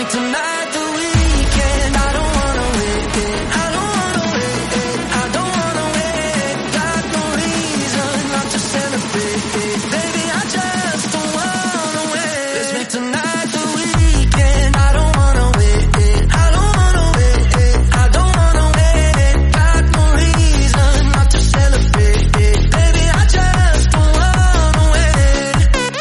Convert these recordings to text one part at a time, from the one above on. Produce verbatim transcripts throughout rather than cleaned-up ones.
make tonight the weekend. I don't wanna wait, I don't wanna wait, I don't wanna wait. Got no reason not to celebrate, baby, I just don't wanna wait. Let's make tonight the weekend. I don't wanna wait, I don't wanna wait, I don't wanna wait. Got no reason not to celebrate, baby, I just don't wanna wait.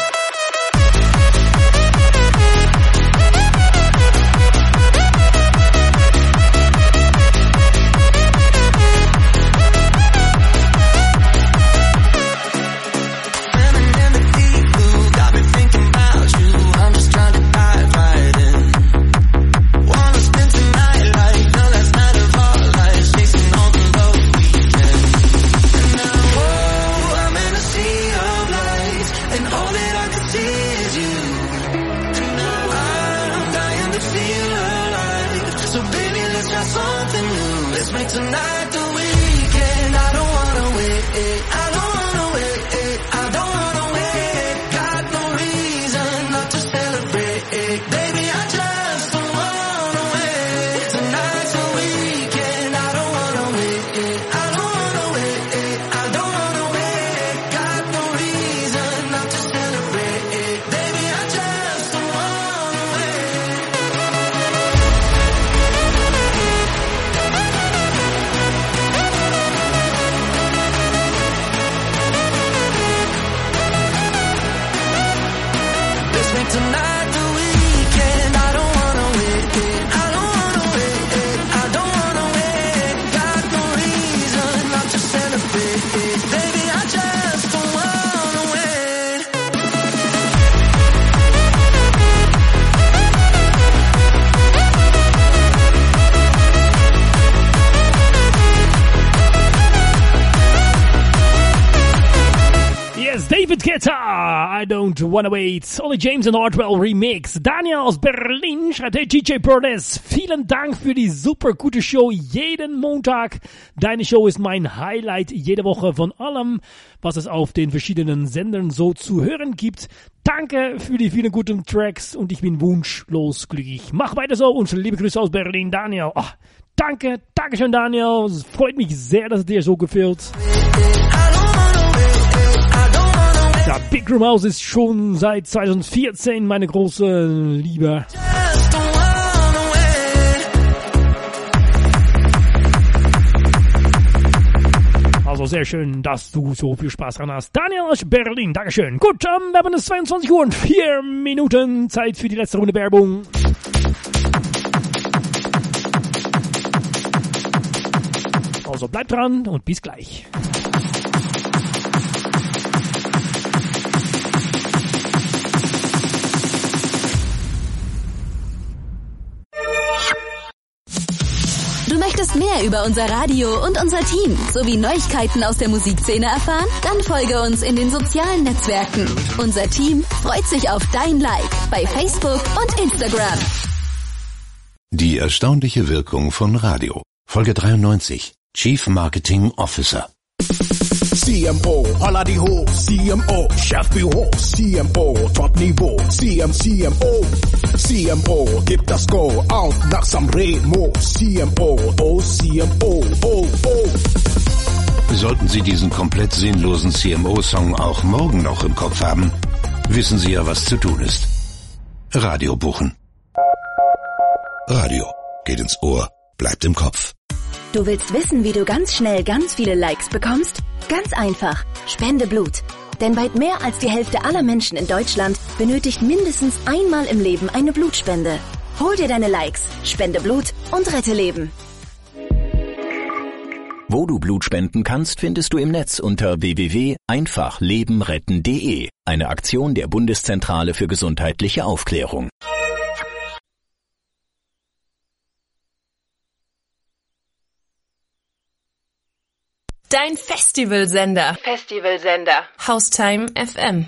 Swimming in the deep blue, got me thinking about you. I'm just trying to dive right in. Wanna spend tonight like the last night of our lives, chasing all the love we can. And now, oh, I'm in a sea of lights, and all that I can see is you. And now I'm dying to feel alive, so baby, let's try something new. Let's make tonight the weekend. I don't wanna wait, I don't wanna wait, I don't wanna wait. Got no reason not to celebrate, baby, I just don't wanna wait. Tonight's the weekend. I don't wanna wait, I don't wanna wait, I don't wanna wait. Got no reason not to celebrate, baby, I just don't wanna wait. Let's make tonight the weekend. I don't wanna wait, I don't wanna wait, I don't wanna wait. Got no reason not to celebrate, baby, I just don't wanna wait. Yes, David Guetta, I don't wanna wait. Ollie James und Hardwell Remix. Daniel aus Berlin schreibt, hey D J Brothers, vielen Dank für die super gute Show jeden Montag. Deine Show ist mein Highlight jede Woche von allem, was es auf den verschiedenen Sendern so zu hören gibt. Danke für die vielen guten Tracks und ich bin wunschlos glücklich. Mach weiter so und liebe Grüße aus Berlin, Daniel. Oh, danke, danke schön, Daniel. Es freut mich sehr, dass es dir so gefällt. Ja, Big Room House ist schon seit zwanzig vierzehn meine große Liebe. Also sehr schön, dass du so viel Spaß dran hast. Daniel aus Berlin, Dankeschön. Gut, ähm, wir haben es zweiundzwanzig Uhr und vier Minuten. Zeit für die letzte Runde Werbung. Also bleibt dran und bis gleich. Du möchtest mehr über unser Radio und unser Team sowie Neuigkeiten aus der Musikszene erfahren? Dann folge uns in den sozialen Netzwerken. Unser Team freut sich auf dein Like bei Facebook und Instagram. Die erstaunliche Wirkung von Radio. Folge dreiundneunzig. Chief Marketing Officer. C M O, holla die ho, C M O, Chef Büro, C M O, Top-Niveau, C M C M O, C M O, gib das Go, auf nach Sanremo, C M O, oh C M O, oh, oh. Sollten Sie diesen komplett sinnlosen C M O-Song auch morgen noch im Kopf haben, wissen Sie ja, was zu tun ist. Radio buchen. Radio geht ins Ohr, bleibt im Kopf. Du willst wissen, wie du ganz schnell ganz viele Likes bekommst? Ganz einfach. Spende Blut. Denn weit mehr als die Hälfte aller Menschen in Deutschland benötigt mindestens einmal im Leben eine Blutspende. Hol dir deine Likes, spende Blut und rette Leben. Wo du Blut spenden kannst, findest du im Netz unter w w w punkt einfach leben retten punkt de. Eine Aktion der Bundeszentrale für gesundheitliche Aufklärung. Dein Festivalsender. Festivalsender. Haustime F M.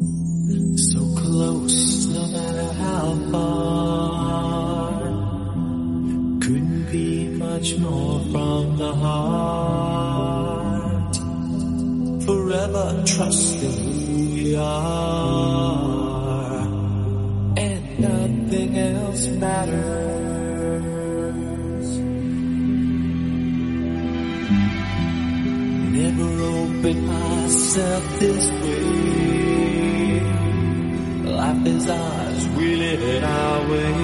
So close, no matter how far. Couldn't be much more from the heart. Forever trusting who we are, and nothing else matters. Never opened myself this way. Life is ours, we live it our way.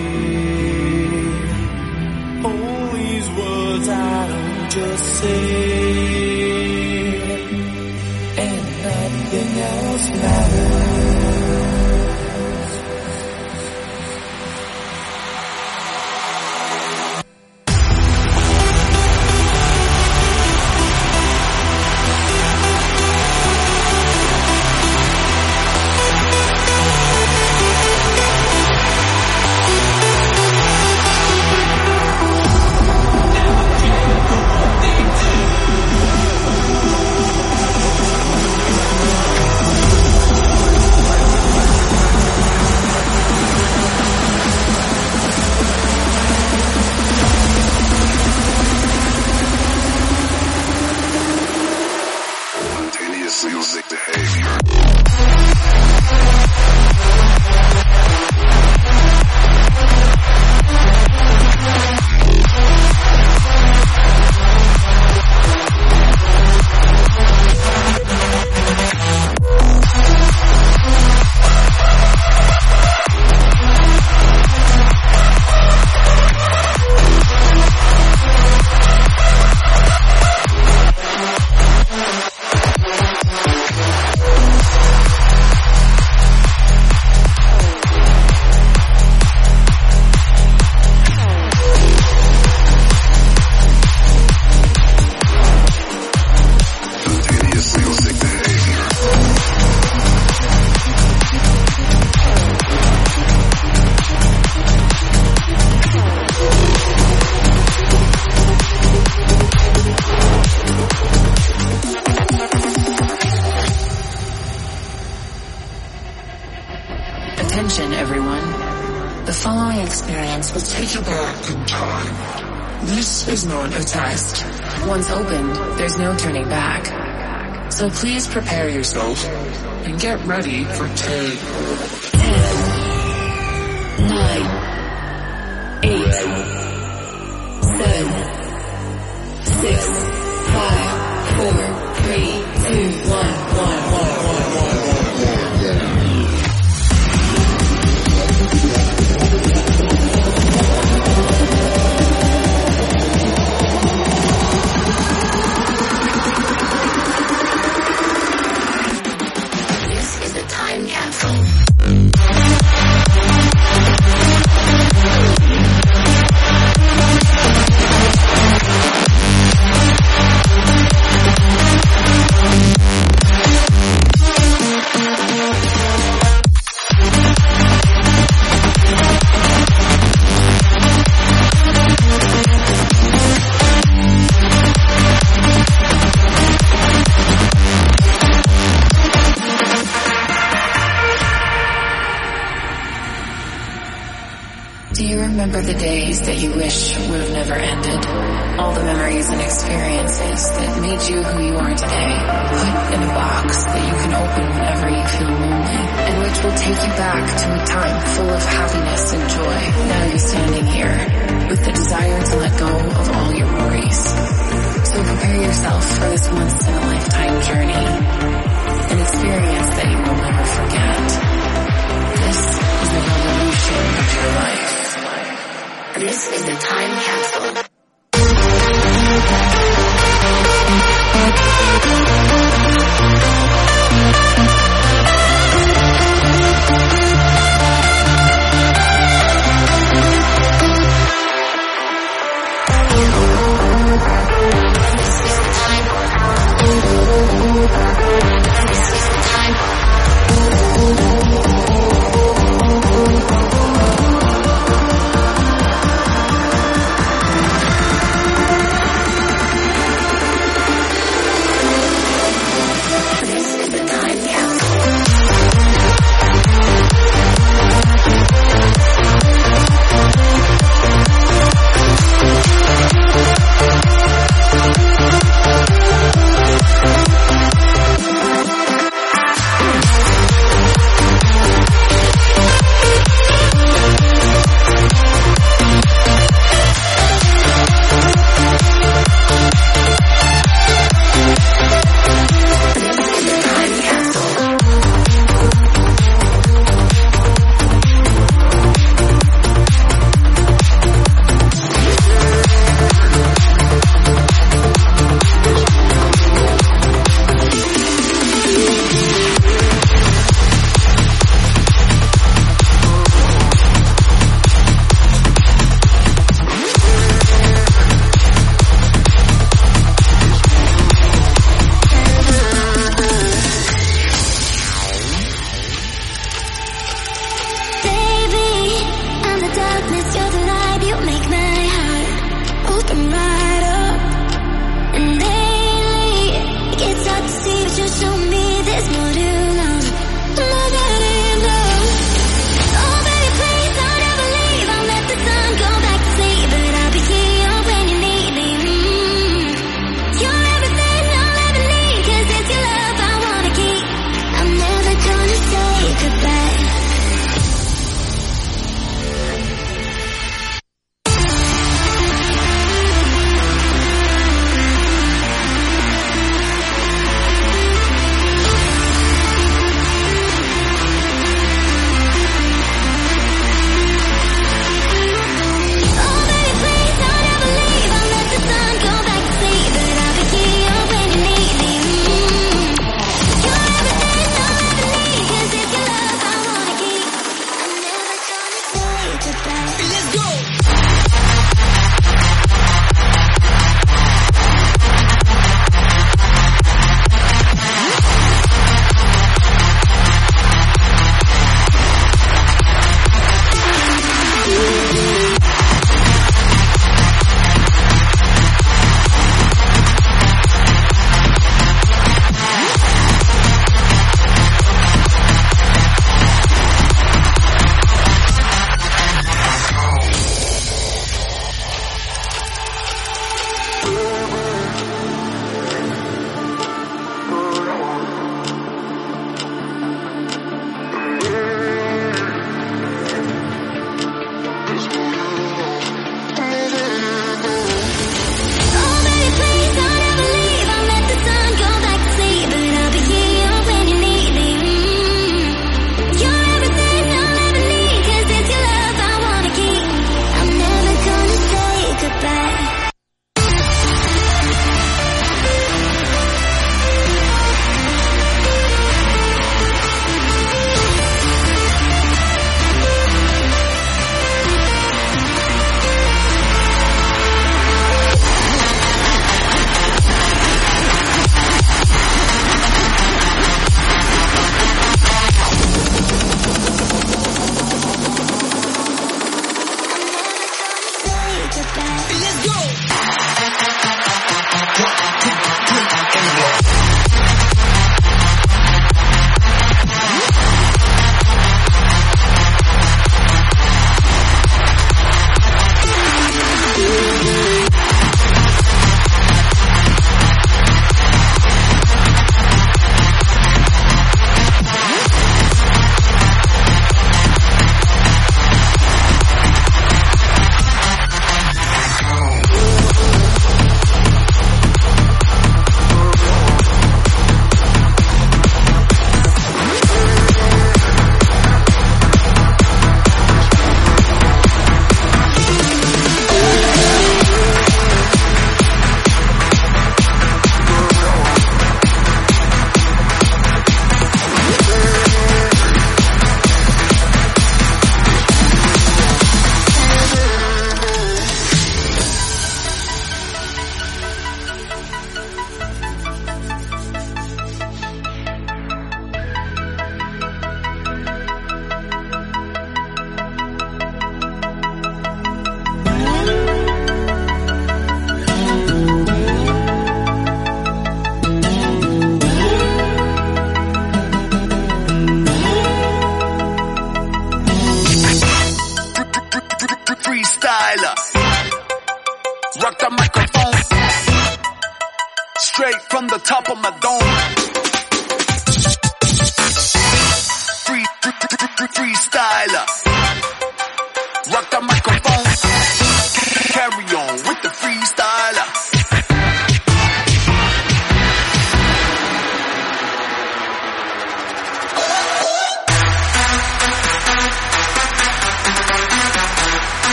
All these words I don't just say, and nothing else matters. Attention, everyone. The following experience will take you back in time. This is not a test. Once opened, there's no turning back. So please prepare yourself and get ready for ten, nine, eight, seven, six, five, four, three, two, one, one, one, one, one, one, one. Remember the days that you wish would have never ended. All the memories and experiences that made you who you are today. Put in a box that you can open whenever you feel lonely. And which will take you back to a time full of happiness and joy. Now you're standing here with the desire to let go of all your worries. So prepare yourself for this once in a lifetime journey. An experience that you will never forget. This is the revolution of your life. This is the time capsule. This is the time. This is the time. waking right up. And lately, it gets hard to see, but you show me there's more to love, more than enough. Oh baby, please don't ever leave. I'll let the sun go back to sleep, but I'll be here when you need me. Mm. You're everything I'll ever need, 'cause it's your love I wanna keep. I'm never gonna say goodbye.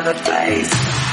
the place.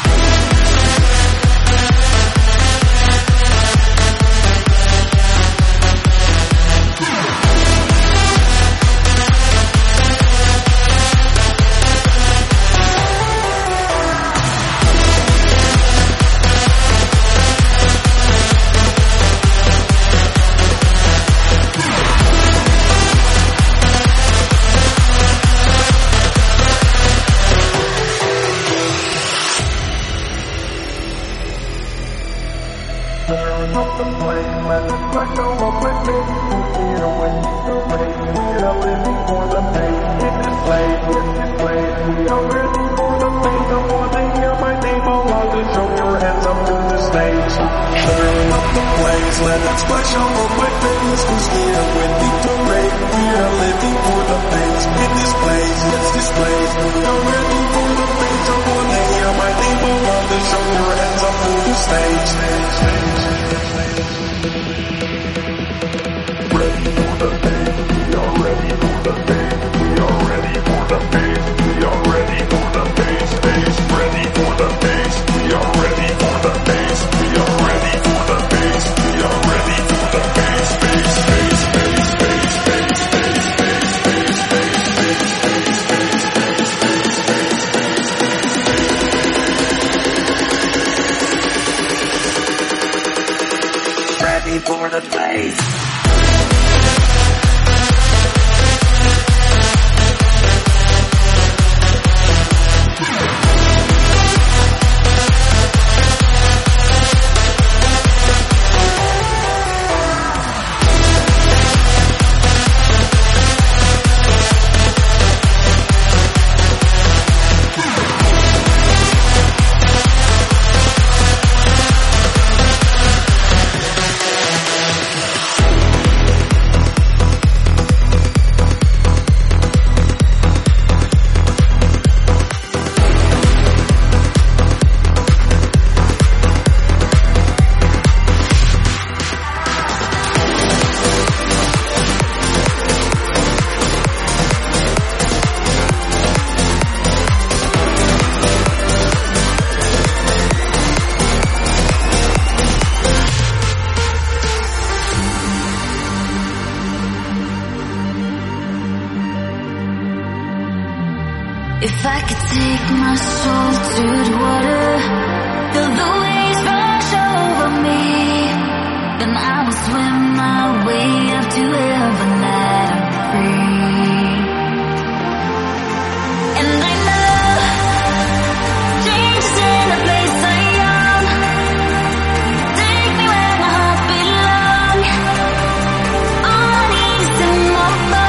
If I could take my soul to the water, feel the waves wash over me, then I will swim my way up to heaven, let I'm free. And I know change is in a place I am. Take me where my heart belongs, on ease in my mind.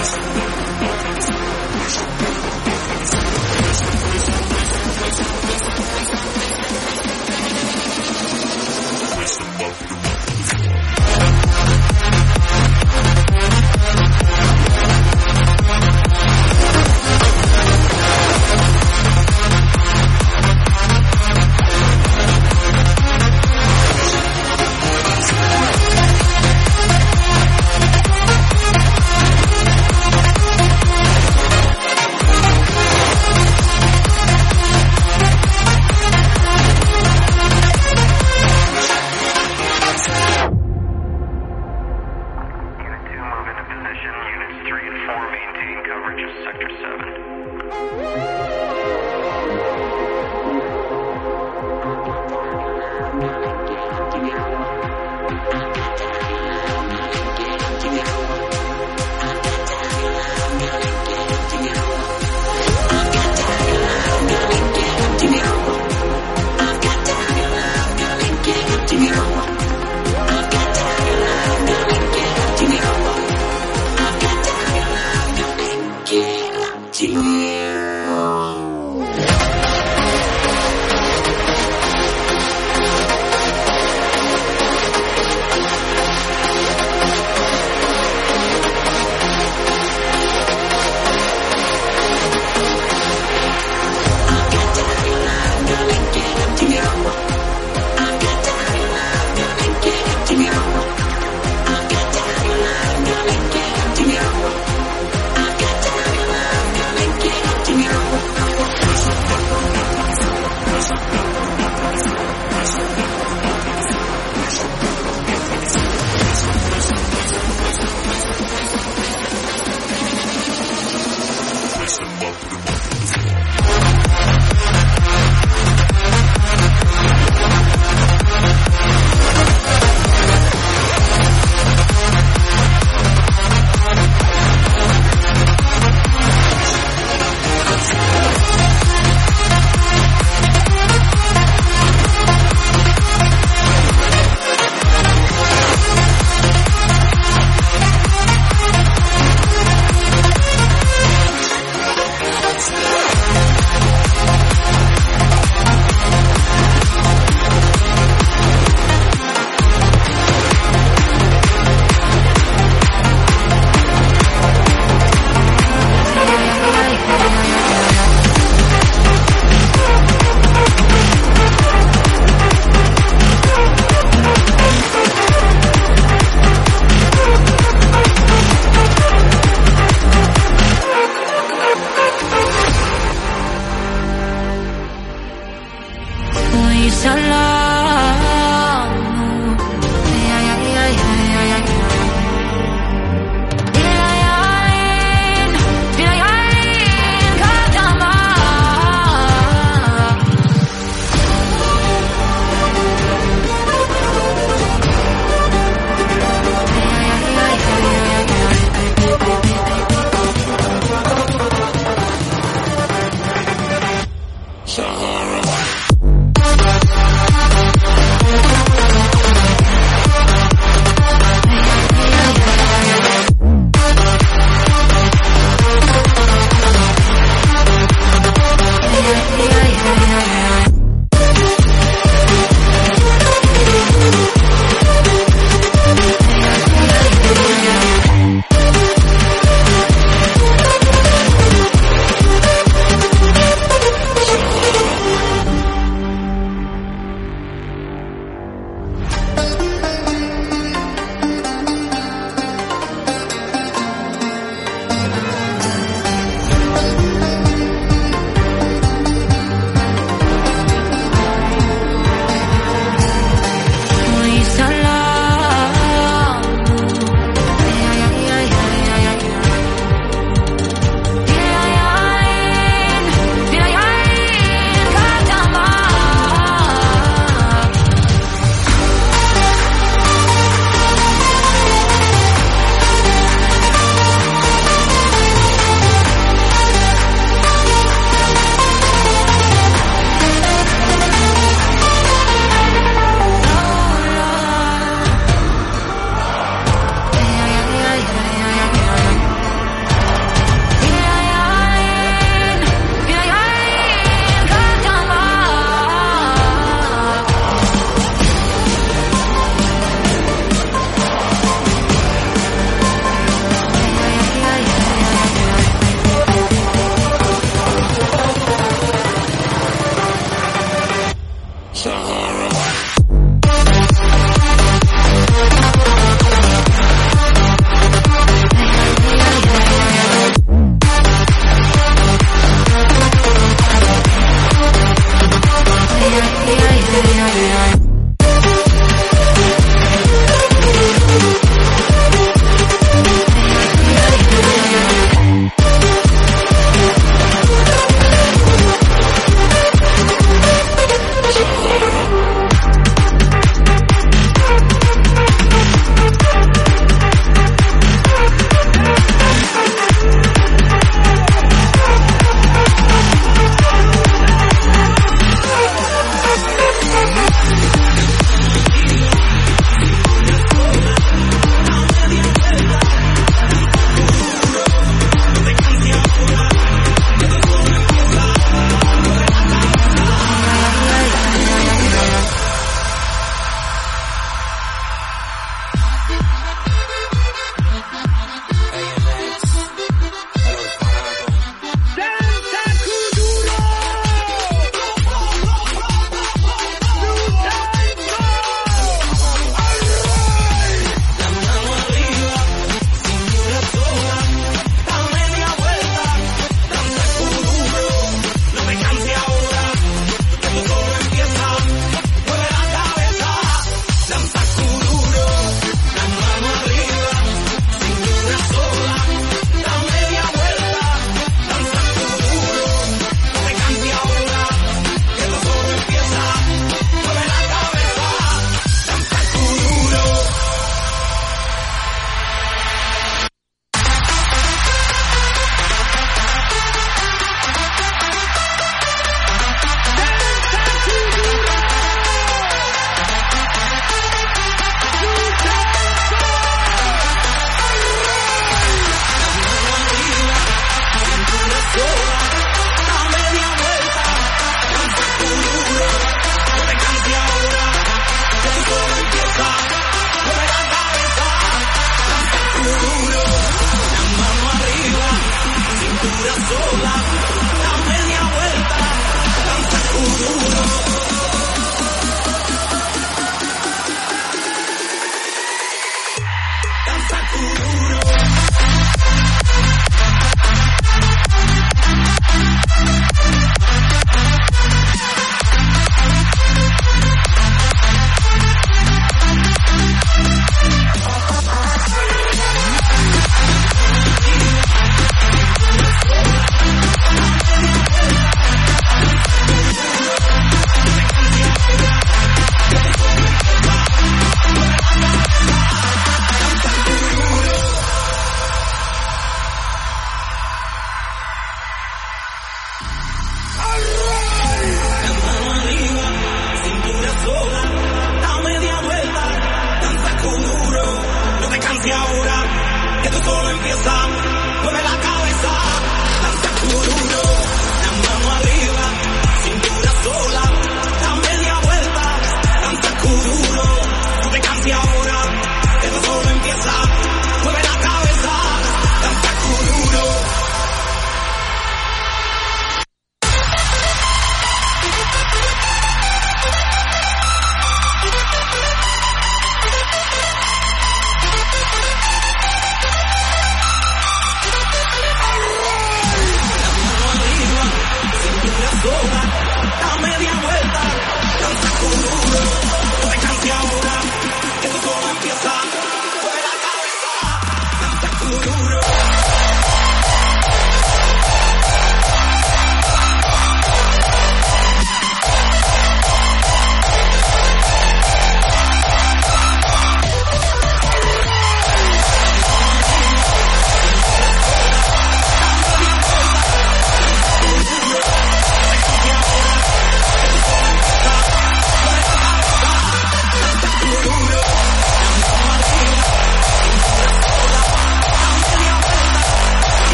Dear.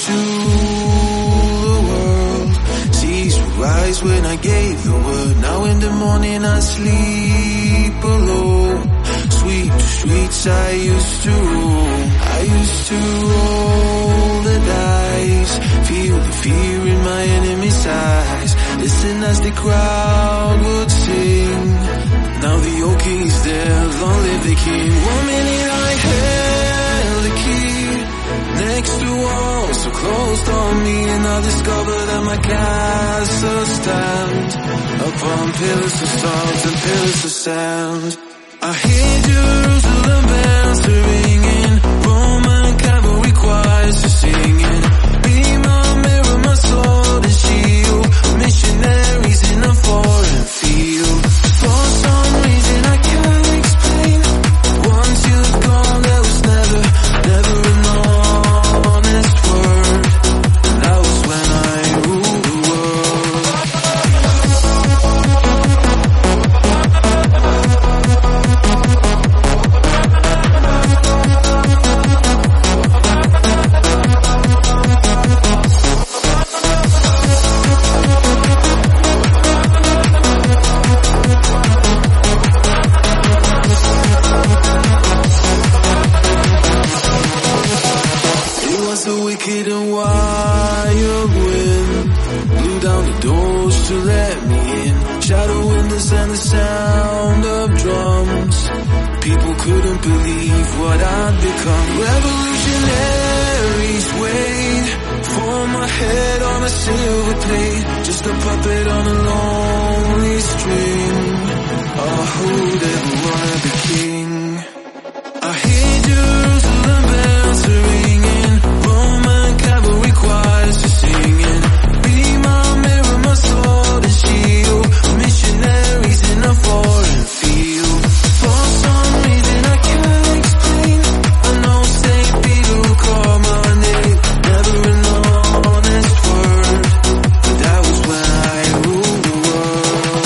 used to rule the world. Seas would rise when I gave the word. Now in the morning I sleep alone. Sweet to streets I used to rule. I used to roll the dice. Feel the fear in my enemy's eyes. Listen as the crowd would sing. Now the old king's there, long live the king. One minute I held the key next to walls so closed on me, and I discovered that my castle stands upon pillars of salt and pillars of sand. I hear Jerusalem bells are ringing, Roman cavalry choirs are singing. Be my mirror, my sword and shield, missionaries in a foreign field. For some reason I can't explain, once you're gone there was never, never an honest word. And that was when I ruled the world. A wicked and wild wind blew down the doors to let me in. Shadow windows and the sound of drums. People couldn't believe what I'd become. Revolutionaries wait for my head on a silver plate, just a puppet on a lonely string. Oh, who'd ever wanna be king? I hear Jerusalem bells are ringing, Roman cavalry choirs are singing. Be my mirror, my sword and shield, missionaries in a foreign field. For some reason I can't explain, I know Saint Peter will call my name, never an honest word. But that was when I ruled the world.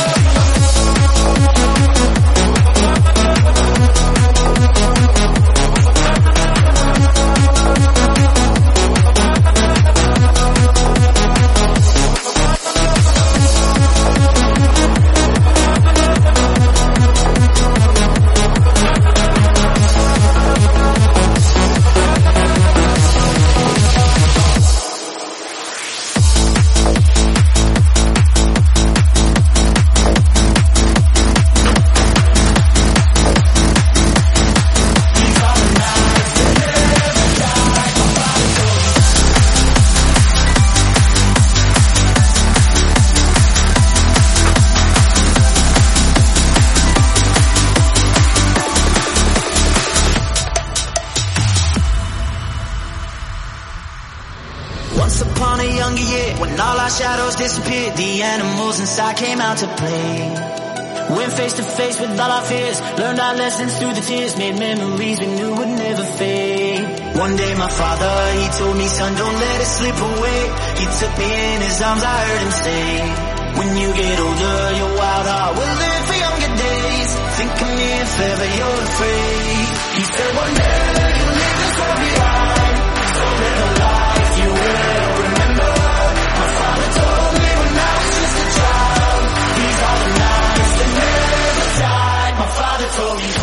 Once upon a younger year, when all our shadows disappeared, the animals inside came out to play. Went face to face with all our fears, learned our lessons through the tears, made memories we knew would never fade. One day my father, he told me, son, don't let it slip away. He took me in his arms, I heard him say, when you get older, your wild heart will live for younger days. Think of me if ever you're afraid. He said one day you'll leave this world behind, so live a life you will remember. My father told me when I was just a child, these are the nights that never died. My father told me.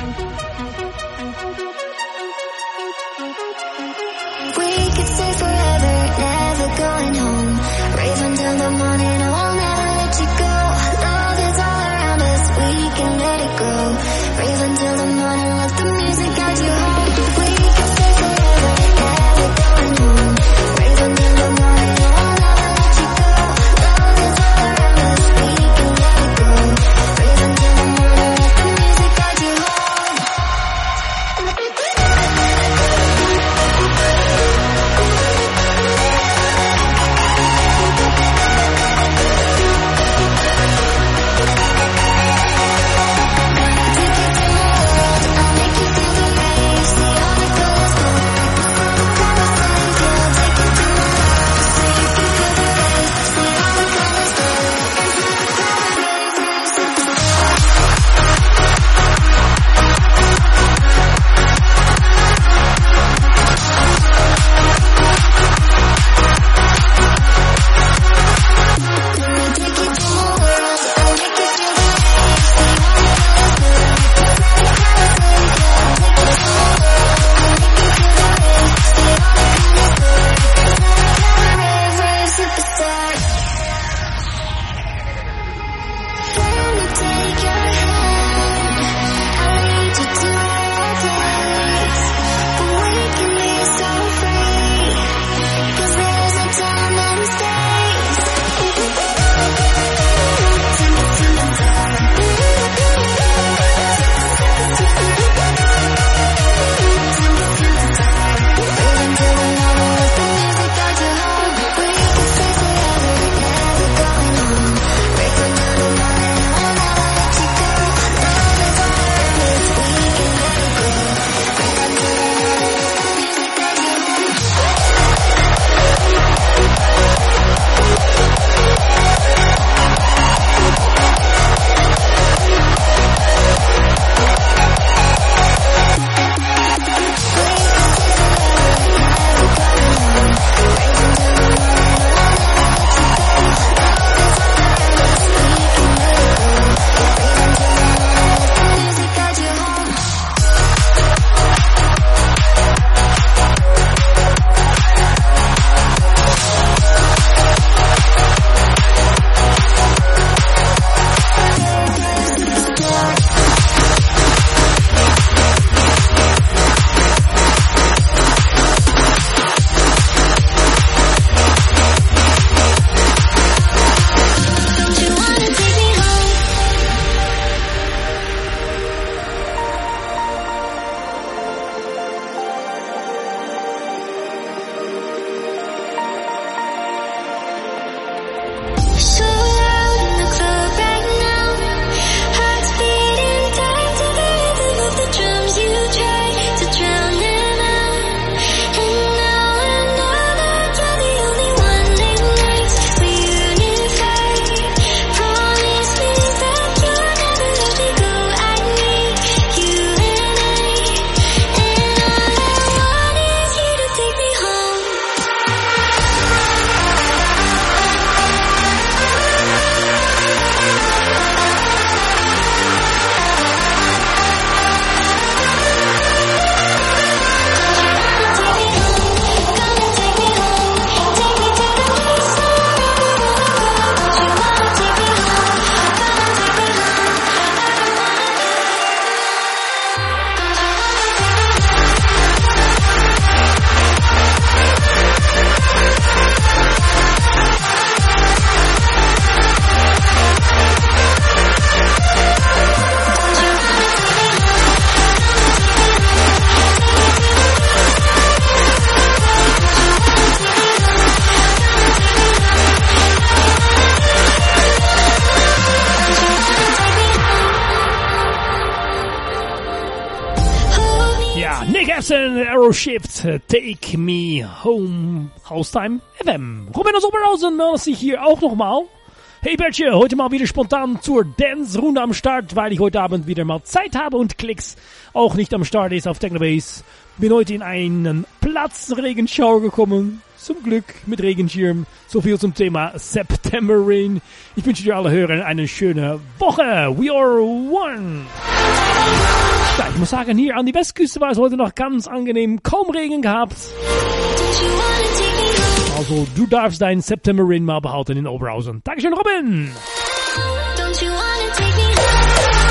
Jackson, Aeroshift, Take Me Home, Haustime F M. Ruben aus Oberhausen meldet sich hier auch nochmal. Hey Bertje, heute mal wieder spontan zur Dance-Runde am Start, weil ich heute Abend wieder mal Zeit habe und Klicks auch nicht am Start ist auf Technobase. Bin heute in einen Platzregenschauer gekommen, zum Glück mit Regenschirm. So viel zum Thema September Rain. Ich wünsche dir alle Hörern eine schöne Woche. We are one. Ja, ich muss sagen, hier an die Westküste war es heute noch ganz angenehm, kaum Regen gehabt. Also, du darfst deinen September Rain mal behalten in Oberhausen. Dankeschön, Robin! Don't you wanna take me home?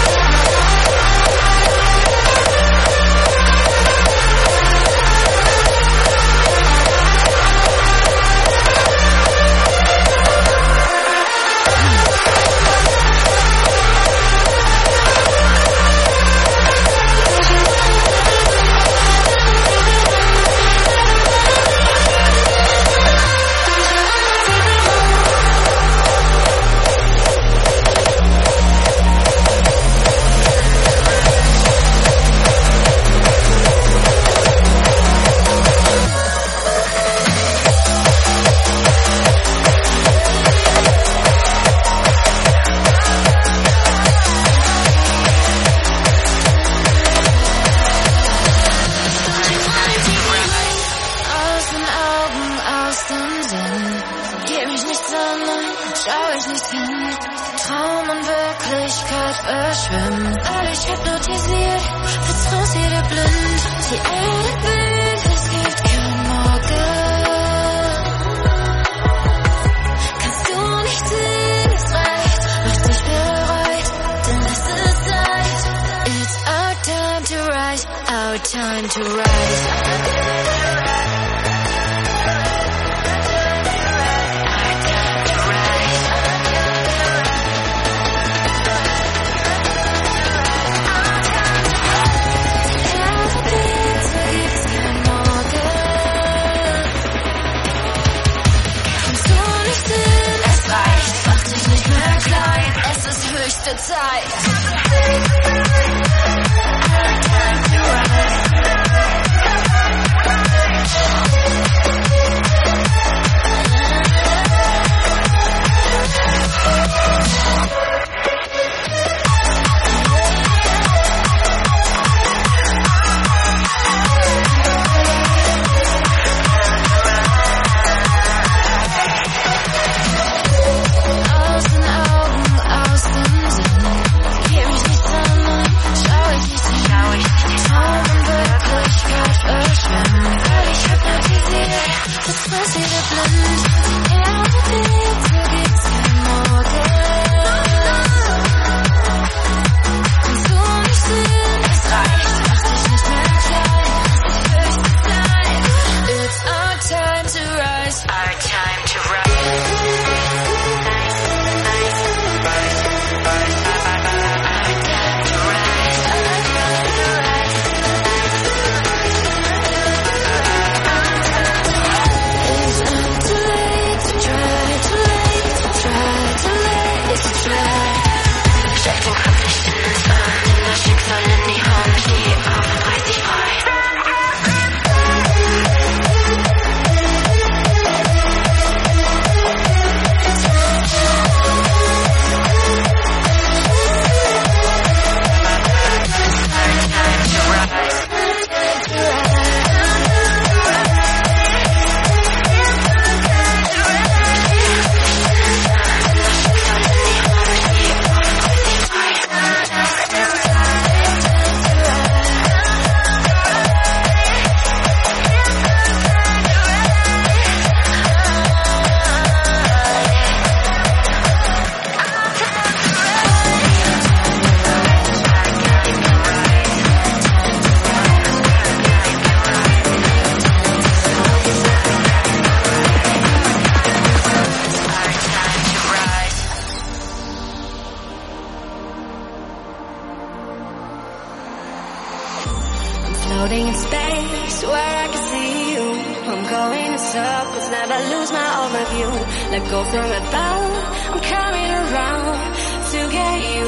Floating in space where I can see you. I'm going in circles, never lose my overview. Let go from above, I'm coming around to get you.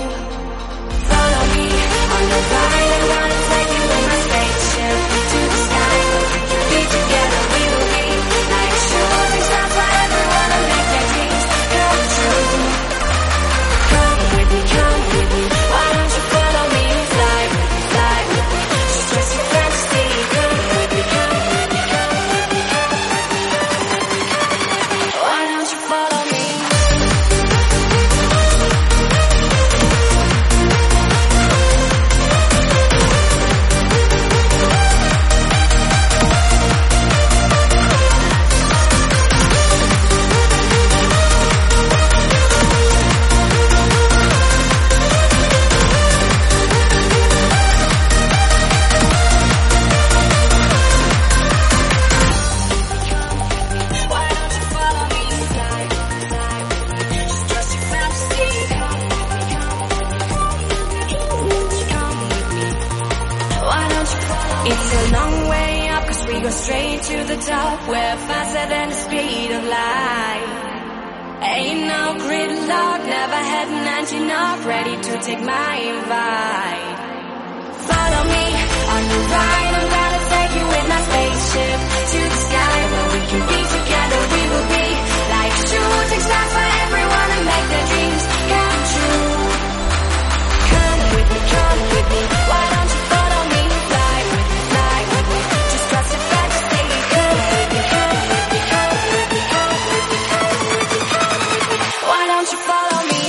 Follow me on the ride, I'm gonna take you in my spaceship to the sky. Be together, we will be like shooting stars forever. Wanna make their dreams come true. It's a long way up, cause we go straight to the top. We're faster than the speed of light. Ain't no gridlock, never had an engine knock, ready to take my invite. Follow me on the ride, I'm gonna take you with my spaceship to the sky, where we can be together, we will be like shooting stars for everyone and make their dreams come true. Come with me, come with me, why don't you follow me? Fly with me, fly with me, just trust the fantasy. Come with me, come with me, come with me, come with me, come with me, come with me, why don't you follow me?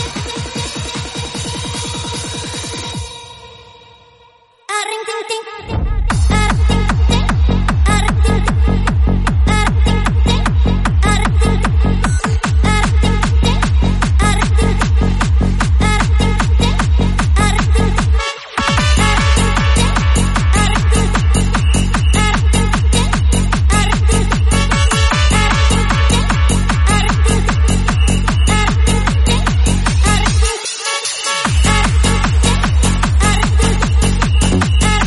Ring, ting, ting.